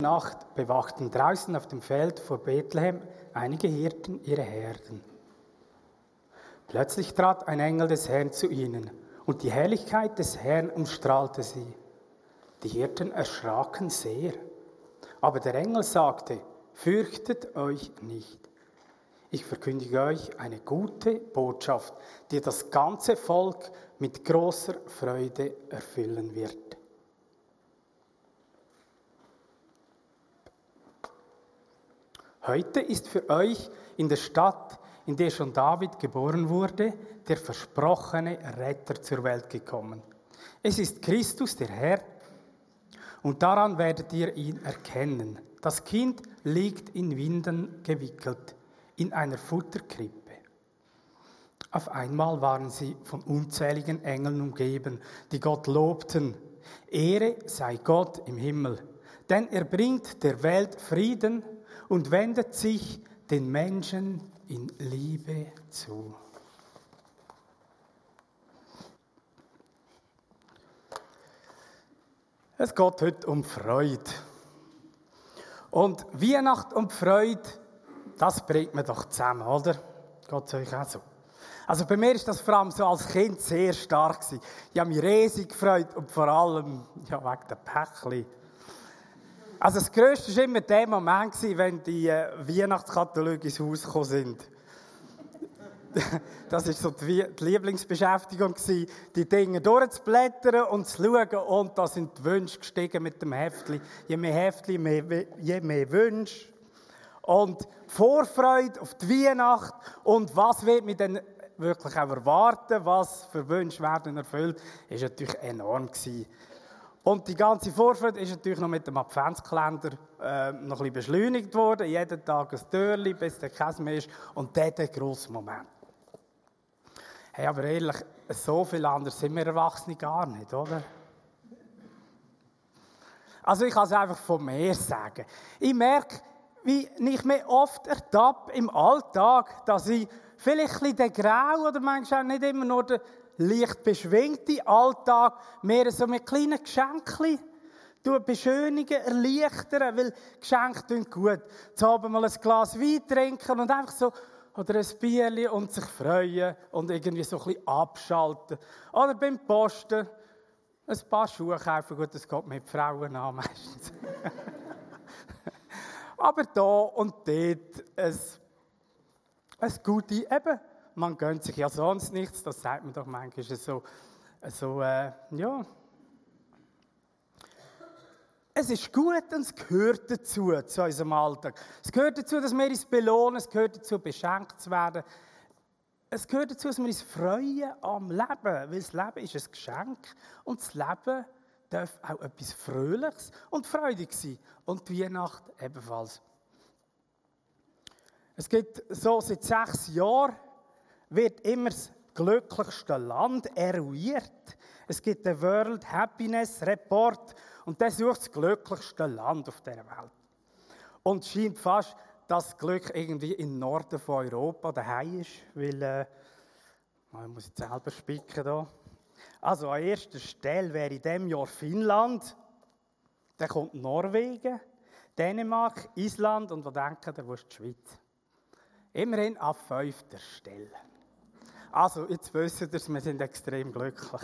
Nacht bewachten draußen auf dem Feld vor Bethlehem einige Hirten ihre Herden. Plötzlich trat ein Engel des Herrn zu ihnen, und die Herrlichkeit des Herrn umstrahlte sie. Die Hirten erschraken sehr. Aber der Engel sagte: Fürchtet euch nicht. Ich verkündige euch eine gute Botschaft, die das ganze Volk mit großer Freude erfüllen wird. Heute ist für euch in der Stadt, in der schon David geboren wurde, der versprochene Retter zur Welt gekommen. Es ist Christus, der Herr, und daran werdet ihr ihn erkennen. Das Kind liegt in Windeln gewickelt, in einer Futterkrippe. Auf einmal waren sie von unzähligen Engeln umgeben, die Gott lobten. Ehre sei Gott im Himmel, denn er bringt der Welt Frieden und wendet sich den Menschen in Liebe zu. Es geht heute um Freude. Und Weihnacht und Freude, das bringt man doch zusammen, oder? Geht es euch auch so? Also bei mir war das vor allem so als Kind sehr stark gewesen. Ich habe mich riesig gefreut und vor allem wegen der Päckchen. Also das Grösste war immer der Moment, wenn die Weihnachtskataloge ins Haus gekommen sind. Das war so die Lieblingsbeschäftigung, die Dinge durchzublättern und zu schauen. Und da sind die Wünsche gestiegen mit dem Heftli. Je mehr Heftli, je mehr Wünsche. Und Vorfreude auf die Weihnacht und was wird mich dann wirklich auch erwarten, was für Wünsche werden erfüllt, ist natürlich enorm gewesen. Und die ganze Vorfreude ist natürlich noch mit dem Adventskalender noch ein bisschen beschleunigt worden. Jeden Tag ein Türchen, bis der Käse mehr ist. Und dort der grosse Moment. Hey, aber ehrlich, so viel anders sind wir Erwachsene gar nicht, oder? Also ich kann es einfach von mir sagen. Ich merke, wie ich mich oft ertappe im Alltag, dass ich vielleicht ein bisschen den Grau oder manchmal auch nicht immer nur den leicht beschwingten Alltag mehr so mit kleinen Geschenken beschönigen, erleichtern, weil Geschenke tun gut. Zu Abend mal ein Glas Wein trinken und einfach so, oder ein Bierchen und sich freuen und irgendwie so ein bisschen abschalten. Oder beim Posten ein paar Schuhe kaufen, gut, das geht mit Frauen an meistens. Aber da und dort ein gute, eben, man gönnt sich ja sonst nichts, das sagt man doch manchmal so, ja. Es ist gut und es gehört dazu, zu unserem Alltag. Es gehört dazu, dass wir uns belohnen, es gehört dazu, beschenkt zu werden. Es gehört dazu, dass wir uns freuen am Leben, weil das Leben ist ein Geschenk und das Leben darf auch etwas Fröhliches und Freudiges sein. Und die Weihnacht ebenfalls. Es gibt so seit 6 Jahren, wird immer das glücklichste Land eruiert. Es gibt den World Happiness Report und der sucht das glücklichste Land auf dieser Welt. Und es scheint fast, dass das Glück irgendwie im Norden von Europa daheim ist, weil, ich muss jetzt selber spicken hier. Also an erster Stelle wäre in diesem Jahr Finnland, dann kommt Norwegen, Dänemark, Island und was denkt ihr, wo ist die Schweiz? Immerhin an 5. Stelle. Also, jetzt wisst ihr, wir sind extrem glücklich.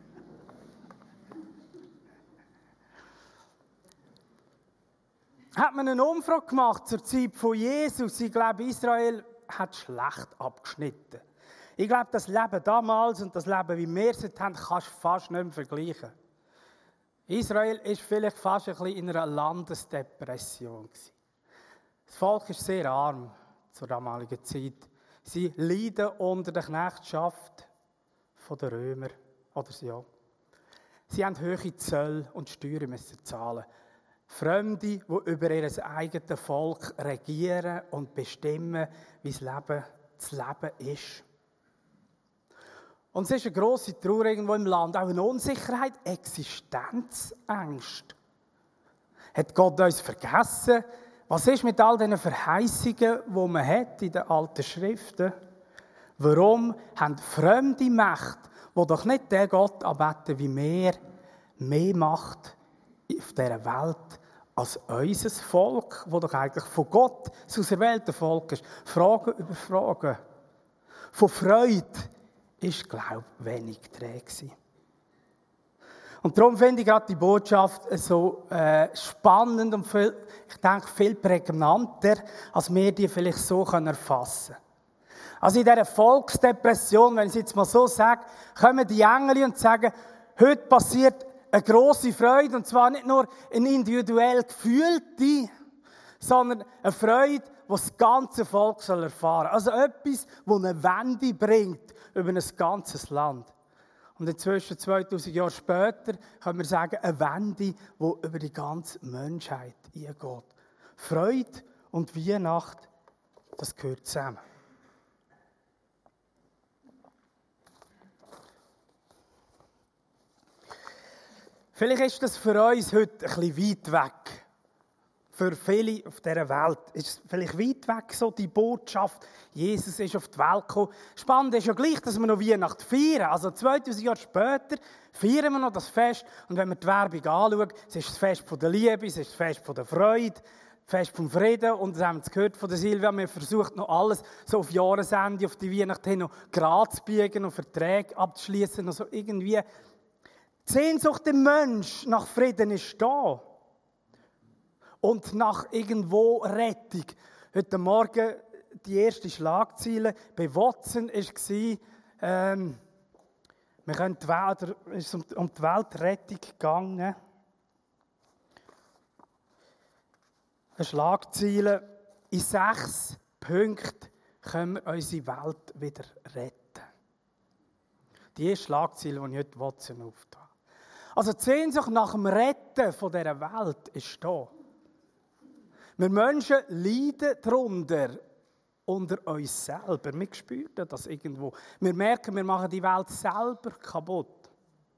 Hat man eine Umfrage gemacht zur Zeit von Jesus? Ich glaube, Israel hat schlecht abgeschnitten. Ich glaube, das Leben damals und das Leben, wie wir es haben, kannst du fast nicht mehr vergleichen. Israel war vielleicht fast ein bisschen in einer Landesdepression. Das Volk ist sehr arm zur damaligen Zeit. Sie leiden unter der Knechtschaft der Römer. Oder ja. Sie haben hohe Zölle und Steuern müssen zahlen. Fremde, die über ihr eigenes Volk regieren und bestimmen, wie das Leben ist. Und es ist eine grosse Trauer irgendwo im Land, auch eine Unsicherheit, Existenzängste. Hat Gott uns vergessen? Was ist mit all diesen Verheißungen, die man hat in den alten Schriften? Warum haben fremde Mächte, die doch nicht den Gott anbeten wie wir, mehr Macht auf dieser Welt als unser Volk, das doch eigentlich von Gott das auserwählte Volk ist, Fragen über Fragen. Von Freude ist, glaube ich, wenig träge gewesen. Und darum finde ich gerade die Botschaft so spannend und ich denke, viel prägnanter, als wir die vielleicht so erfassen können. Also in dieser Volksdepression, wenn ich es jetzt mal so sage, kommen die Engel und sagen, heute passiert eine grosse Freude, und zwar nicht nur eine individuell gefühlte, sondern eine Freude, die das ganze Volk erfahren soll. Also etwas, das eine Wende bringt über ein ganzes Land. Und inzwischen, 2000 Jahre später, können wir sagen, eine Wende, die über die ganze Menschheit eingeht. Freude und Weihnacht, das gehört zusammen. Vielleicht ist das für uns heute ein bisschen weit weg. Für viele auf dieser Welt ist es vielleicht weit weg, so die Botschaft, Jesus ist auf die Welt gekommen. Spannend ist ja gleich, dass wir noch Weihnachten feiern. Also 2000 Jahre später feiern wir noch das Fest. Und wenn wir die Werbung anschauen, es ist das Fest von der Liebe, es ist das Fest von der Freude, das Fest vom Frieden. Und das haben wir gehört von der Silvia, wir versuchen noch alles so auf Jahresende, auf die Weihnachten hin noch gerade zu biegen und Verträge abzuschließen. Also irgendwie die Sehnsucht im Mensch nach Frieden ist da. Und nach irgendwo Rettung. Heute Morgen die erste Schlagzeile bei Watson war, wir können die Welt, ist um die Weltrettung gegangen. Eine Schlagzeile: In 6 Punkten können wir unsere Welt wieder retten. Die erste Schlagzeile, die ich heute Watson aufgetan habe. Also die Sehnsucht nach dem Retten von dieser Welt ist da. Wir Menschen leiden darunter, unter uns selber. Wir spüren das irgendwo. Wir merken, wir machen die Welt selber kaputt.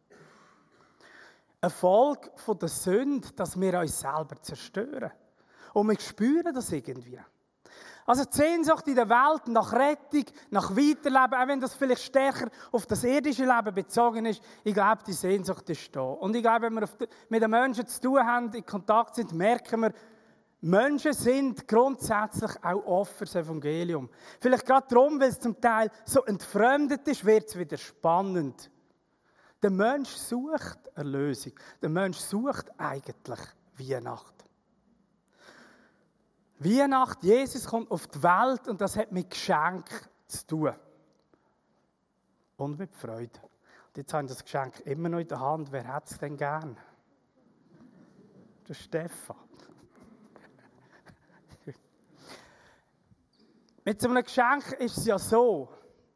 Eine Folge von der Sünde, dass wir uns selber zerstören. Und wir spüren das irgendwie. Also die Sehnsucht in der Welt nach Rettung, nach Weiterleben, auch wenn das vielleicht stärker auf das irdische Leben bezogen ist, ich glaube, die Sehnsucht ist da. Und ich glaube, wenn wir mit den Menschen zu tun haben, in Kontakt sind, merken wir, Menschen sind grundsätzlich auch offen für das Evangelium. Vielleicht gerade darum, weil es zum Teil so entfremdet ist, wird es wieder spannend. Der Mensch sucht Erlösung. Der Mensch sucht eigentlich Weihnachten. Weihnachten, Jesus kommt auf die Welt und das hat mit Geschenk zu tun. Und mit Freude. Und jetzt haben wir das Geschenk immer noch in der Hand. Wer hat es denn gern? Der Stefan. Mit so einem Geschenk ist es ja so,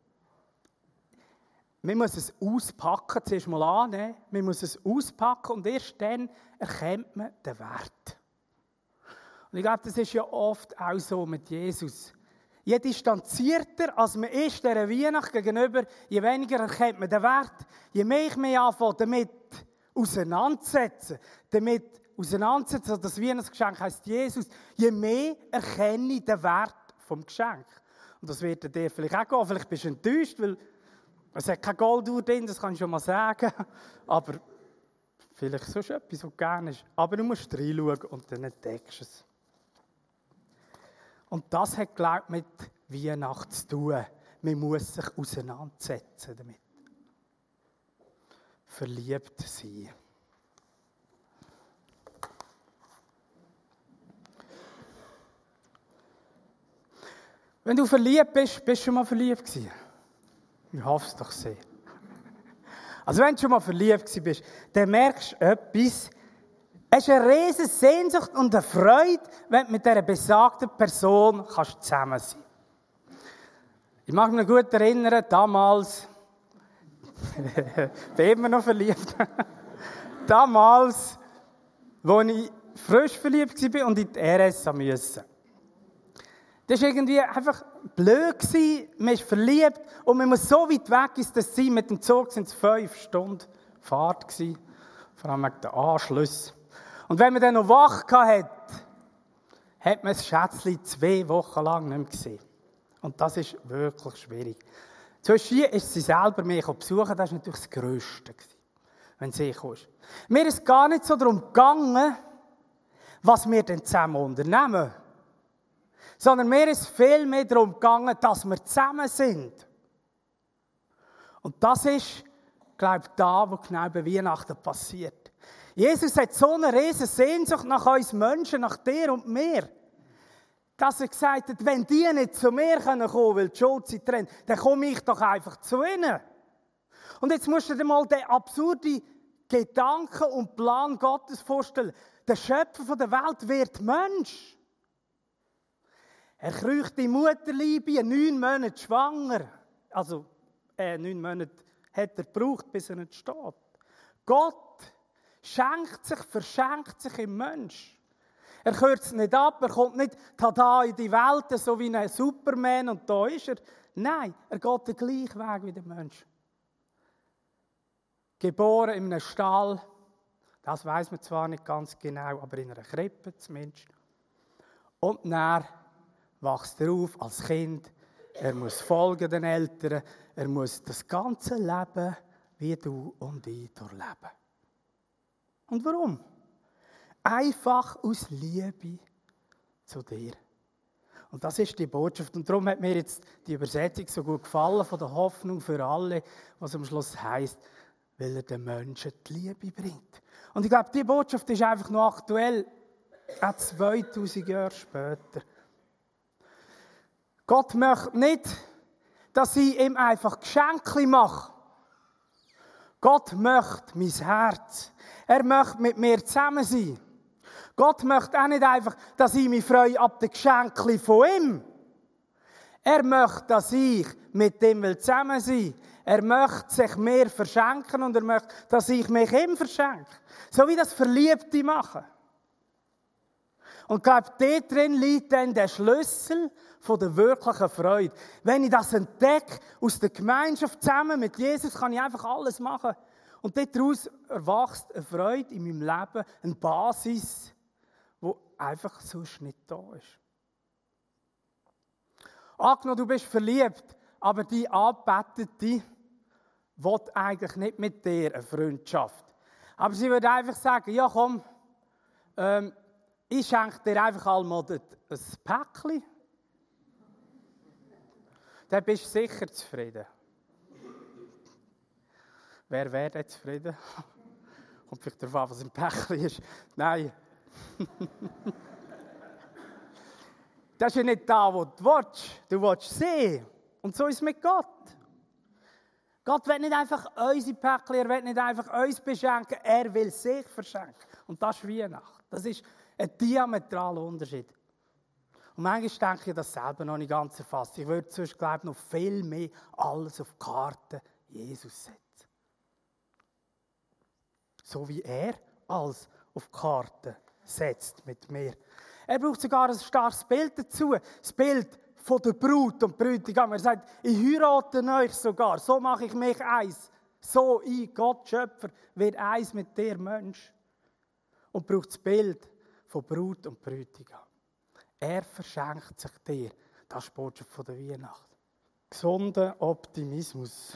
man muss es auspacken, zuerst mal annehmen, man muss es auspacken und erst dann erkennt man den Wert. Und ich glaube, das ist ja oft auch so mit Jesus. Je distanzierter als man ist dieser Weihnacht gegenüber, je weniger erkennt man den Wert, je mehr ich mich anfange damit auseinandersetzen, das Weihnachtsgeschenk heisst Jesus, je mehr erkenne ich den Wert vom Geschenk. Und das wird dir vielleicht auch gehen. Vielleicht bist du enttäuscht, weil es hat kein Golduhr drin, das kann ich schon mal sagen. Aber vielleicht sonst etwas, was du gerne hast. Aber du musst reinschauen und dann entdeckst du es. Und das hat, glaube ich, mit Weihnachten zu tun. Man muss sich auseinandersetzen damit. Verliebt sein. Wenn du verliebt bist, bist du schon mal verliebt gewesen? Ich hoffe es doch sehr. Also wenn du schon mal verliebt bist, dann merkst du etwas. Es ist eine riesige Sehnsucht und eine Freude, wenn du mit dieser besagten Person zusammen sein kannst. Ich mag mich gut erinnern, damals, ich bin immer noch verliebt, damals, als ich frisch verliebt war und in die RS musste. Das war irgendwie einfach blöd. Man ist verliebt und man muss so weit weg ist das sein. Mit dem Zug sind es 5 Stunden Fahrt gewesen. Vor allem mit den Anschlüssen. Und wenn man dann noch wach hatte, hat man das Schätzchen 2 Wochen lang nicht mehr gesehen. Und das ist wirklich schwierig. Zwischen ist sie selber mich besuchen, das war natürlich das Grösste, wenn sie kam. Mir ist gar nicht so darum gegangen, was wir denn zusammen unternehmen. Sondern mir ist viel mehr darum gegangen, dass wir zusammen sind. Und das ist, glaube ich, da, wo genau bei Weihnachten passiert. Jesus hat so eine riesige Sehnsucht nach uns Menschen, nach dir und mir, dass er gesagt hat, wenn die nicht zu mir kommen können, weil die Schuld sie trennt, dann komme ich doch einfach zu ihnen. Und jetzt musst du dir mal den absurden Gedanken und Plan Gottes vorstellen. Der Schöpfer der Welt wird Mensch. Er kreucht die Mutterliebe, 9 Monate schwanger. Also, 9 Monate hat er gebraucht, bis er nicht steht. Gott verschenkt sich im Mensch. Er kürzt nicht ab, er kommt nicht tada in die Welt, so wie ein Superman und da ist er. Nein, er geht den gleichen Weg wie der Mensch. Geboren in einem Stall, das weiß man zwar nicht ganz genau, aber in einer Krippe zumindest. Und dann wächst er auf als Kind. Er muss folgen den Eltern. Er muss das ganze Leben wie du und ich durchleben. Und warum? Einfach aus Liebe zu dir. Und das ist die Botschaft. Und darum hat mir jetzt die Übersetzung so gut gefallen, von der Hoffnung für alle, was am Schluss heisst, weil er den Menschen die Liebe bringt. Und ich glaube, die Botschaft ist einfach noch aktuell, auch 2000 Jahre später. Gott möchte nicht, dass ich ihm einfach Geschenke mache. Gott möchte mein Herz. Er möchte mit mir zusammen sein. Gott möchte auch nicht einfach, dass ich mich freue ab den Geschenken von ihm. Er möchte, dass ich mit ihm zusammen sein will. Er möchte sich mir verschenken und er möchte, dass ich mich ihm verschenke. So wie das Verliebte machen. Und ich glaube, dort drin liegt dann der Schlüssel von der wirklichen Freude. Wenn ich das entdecke, aus der Gemeinschaft zusammen mit Jesus, kann ich einfach alles machen. Und daraus erwachst eine Freude in meinem Leben, eine Basis, die einfach sonst nicht da ist. Angenommen, du bist verliebt, aber die Anbetete will eigentlich nicht mit dir eine Freundschaft. Aber sie würde einfach sagen, ja komm, ich schenke dir einfach einmal ein Päckchen. Dann bist du sicher zufrieden. Wer wäre denn zufrieden? Kommt vielleicht darauf an, was ein Päckchen ist. Nein. Das ist ja nicht da, wo du willst. Du willst sehen. Und so ist es mit Gott. Gott will nicht einfach unsere Päckchen, er will nicht einfach uns beschenken, er will sich verschenken. Und das ist Weihnachten. Das ist ein diametraler Unterschied. Und manchmal denke ich das selber noch nicht ganz erfasst. Ich würde sonst, glaube ich, noch viel mehr alles auf die Karte Jesus setzen. So wie er alles auf die Karte setzt mit mir. Er braucht sogar ein starkes Bild dazu. Das Bild von der Brut und Bräutigam. Er sagt, ich heirate euch sogar. So mache ich mich eins. So ich, Gott, Schöpfer, werde eins mit dir, Mensch. Und braucht das Bild von Brut und Bräutigam. Er verschenkt sich dir. Das ist die Botschaft von der Weihnacht. Gesunder Optimismus.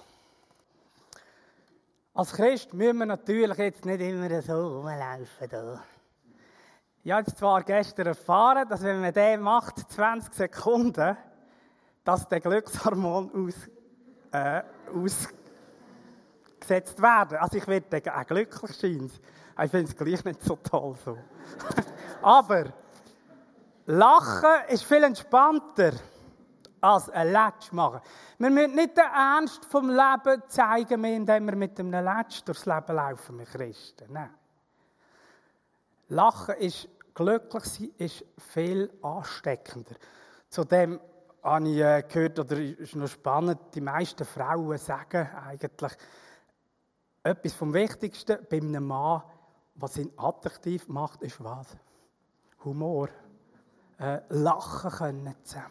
Als Christ müssen wir natürlich jetzt nicht immer so rumlaufen. Da. Ich habe zwar gestern erfahren, dass wenn man den macht, 20 Sekunden, dass der Glückshormon ausgesetzt werden. Also ich werde auch glücklich sein. Ich finde es gleich nicht so toll so. Aber Lachen ist viel entspannter als ein Lätsch machen. Wir müssen nicht den Ernst vom Leben zeigen, indem wir mit einem Lätsch durchs Leben laufen, wir Christen. Nein. Lachen ist glücklich sein, ist viel ansteckender. Zudem habe ich gehört, oder ist noch spannend, die meisten Frauen sagen eigentlich, etwas vom Wichtigsten bei einem Mann, was ihn attraktiv macht, ist was? Humor. Lachen können zusammen.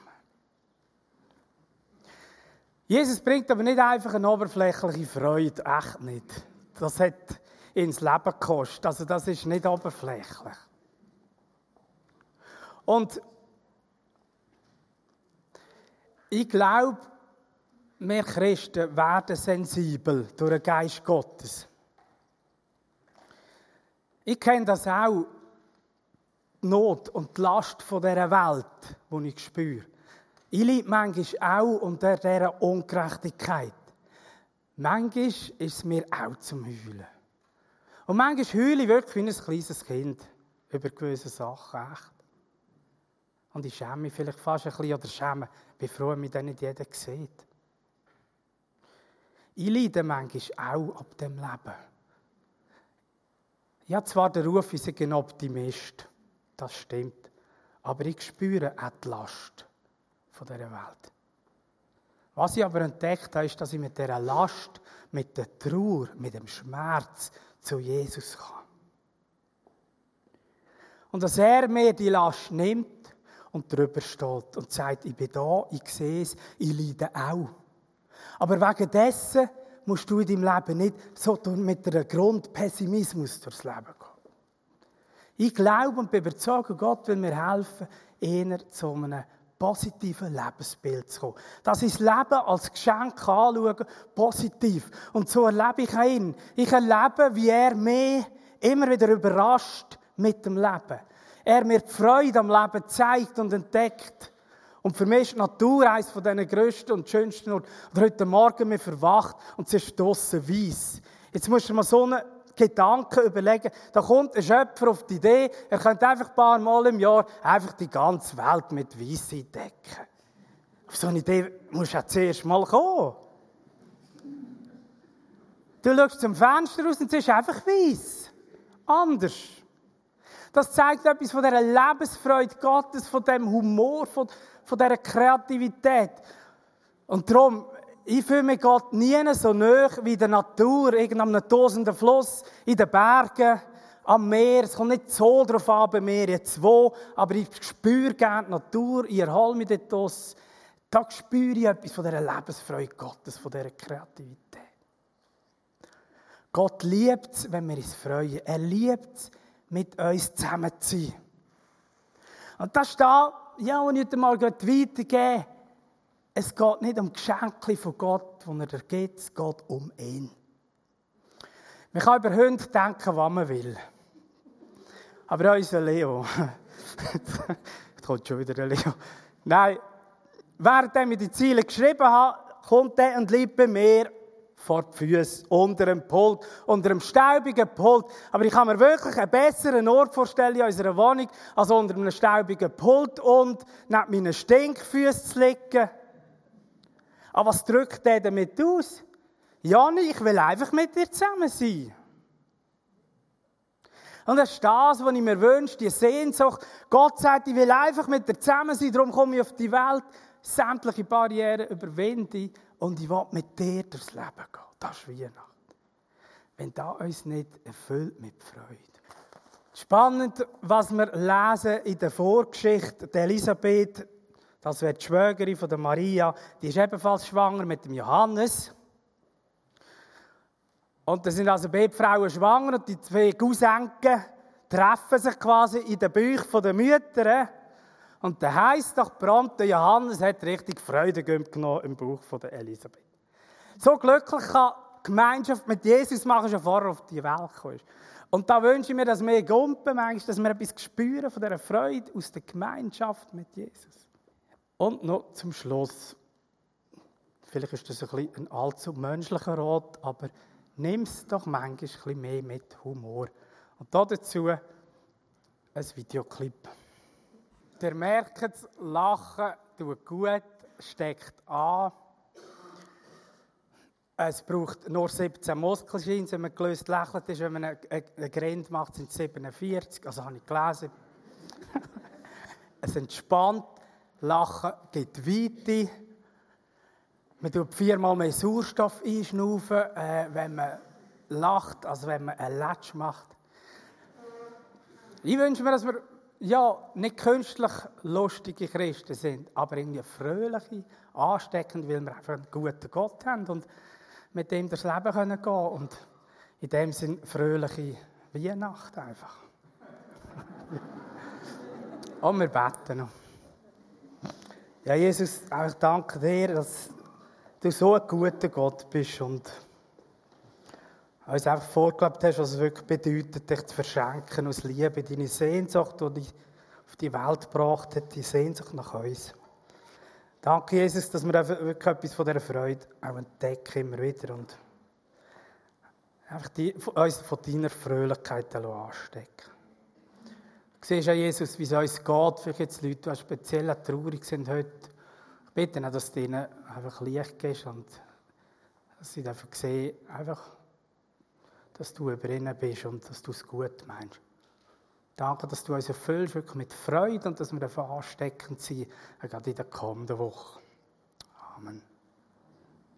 Jesus bringt aber nicht einfach eine oberflächliche Freude, echt nicht. Das hat ihn das Leben gekostet, also das ist nicht oberflächlich. Und ich glaube, wir Christen werden sensibel durch den Geist Gottes. Ich kenne das auch. die Not und die Last von dieser Welt, die ich spüre. Ich leide manchmal auch unter dieser Ungerechtigkeit. Manchmal ist es mir auch zum Heulen. Und manchmal heule ich wirklich wie ein kleines Kind über gewisse Sachen. Echt. Und ich schäme mich vielleicht fast ein bisschen oder schäme, bin froh, dass mich dann nicht jeder sieht. Ich leide manchmal auch ab dem Leben. Ich habe zwar den Ruf, ich sei ein Optimist, das stimmt, aber ich spüre auch die Last von dieser Welt. Was ich aber entdeckt habe, ist, dass ich mit dieser Last, mit der Trauer, mit dem Schmerz zu Jesus kann. Und dass er mir die Last nimmt und drüber steht und sagt, ich bin da, ich sehe es, ich leide auch. Aber wegen dessen musst du in deinem Leben nicht so mit einem Grundpessimismus durchs Leben gehen. Ich glaube und bin überzeugt, Gott will mir helfen, eher zu einem positiven Lebensbild zu kommen. Dass ich das Leben als Geschenk anschaue, positiv. Und so erlebe ich ihn. Ich erlebe, wie er mich immer wieder überrascht mit dem Leben. Er mir die Freude am Leben zeigt und entdeckt. Und für mich ist die Natur eines von diesen grössten und schönsten Orten. Und heute Morgen mir verwacht und es ist draussen weiss. Jetzt musst du dir mal so einen Gedanken überlegen. Da kommt ein Schöpfer auf die Idee, er könnte einfach ein paar Mal im Jahr einfach die ganze Welt mit Weiss eindecken. Auf so eine Idee musst du ja zuerst mal kommen. Du schaust zum Fenster raus und es ist einfach weiss. Anders. Das zeigt etwas von dieser Lebensfreude Gottes, von diesem Humor, von dieser Kreativität. Und darum, ich fühle mich Gott nie so nahe wie in der Natur, irgendeinem tosenden Fluss, in den Bergen, am Meer. Es kommt nicht so drauf an, bei mir jetzt wo, aber ich spüre gerne die Natur, ich erhole mich dort aus. Da spüre ich etwas von dieser Lebensfreude Gottes, von dieser Kreativität. Gott liebt es, wenn wir uns freuen. Er liebt es, mit uns zusammen zu sein. Und das ist da, ja, und nicht einmal weitergeben. Es geht nicht um Geschenke von Gott, die er dir gibt, es geht um ihn. Man kann über Hunde denken, was man will. Aber unser Leo, jetzt kommt schon wieder der Leo. Nein, während ich die Ziele geschrieben habe, kommt der und liegt bei mir vor die Füße, unter dem Pult, unter dem staubigen Pult. Aber ich kann mir wirklich einen besseren Ort vorstellen in unserer Wohnung, als unter einem staubigen Pult und neben meinen Stinkfüßen zu liegen. Aber was drückt der damit aus? Jani, ich will einfach mit dir zusammen sein. Und das ist das, was ich mir wünsche, die Sehnsucht. Gott sagt, ich will einfach mit dir zusammen sein, darum komme ich auf die Welt, sämtliche Barrieren überwinde und ich will mit dir durchs Leben gehen. Das ist Weihnachten. Wenn das uns nicht erfüllt mit Freude. Spannend, was wir lesen in der Vorgeschichte. Die Elisabeth, das wäre die Schwägerin von der Maria, die ist ebenfalls schwanger mit dem Johannes. Und da sind also beide Frauen schwanger und die zwei Cousinken treffen sich quasi in den Bauch der Mütter. Und da heisst doch prompt, der Johannes hat richtig Freude genommen im Bauch von der Elisabeth. So glücklich kann Gemeinschaft mit Jesus machen, schon vorher auf die Welt gekommen ist. Und da wünsche ich mir, dass wir Gumpen manchmal, dass wir etwas spüren von dieser Freude aus der Gemeinschaft mit Jesus. Und noch zum Schluss. Vielleicht ist das ein allzu menschlicher Rat, aber nimm es doch manchmal ein bisschen mehr mit Humor. Und dazu ein Videoclip. Ihr merkt es, Lachen tut gut, steckt an. Es braucht nur 17 Muskelscheins, wenn man gelöst lächelt ist. Wenn man einen Grind macht, sind es 47. Also habe ich gelesen. Es entspannt. Lachen gibt Weite. Man tut 4-mal mehr Sauerstoff einschnaufen, wenn man lacht, als wenn man einen Latsch macht. Ich wünsche mir, dass wir nicht künstlich lustige Christen sind, aber irgendwie fröhliche, ansteckend, weil wir einfach einen guten Gott haben und mit dem durchs Leben gehen können. Und in dem Sinn fröhliche Weihnachten einfach. Und wir beten noch. Ja, Jesus, ich danke dir, dass du so ein guter Gott bist und uns einfach vorgelebt hast, was es wirklich bedeutet, dich zu verschenken aus Liebe, deine Sehnsucht, die dich auf die Welt gebracht hat, die Sehnsucht nach uns. Danke, Jesus, dass wir wirklich etwas von dieser Freude auch entdecken, immer wieder. Und einfach uns von deiner Fröhlichkeit anstecken. Du siehst ja, Jesus, wie es uns geht. Vielleicht jetzt Leute, die speziell auch traurig sind heute. Ich bitte auch, dass du ihnen einfach Licht gibst und dass sie einfach sehen, einfach, dass du über ihnen bist und dass du es gut meinst. Danke, dass du uns erfüllst wirklich mit Freude und dass wir davon ansteckend sind, gerade in der kommenden Woche. Amen.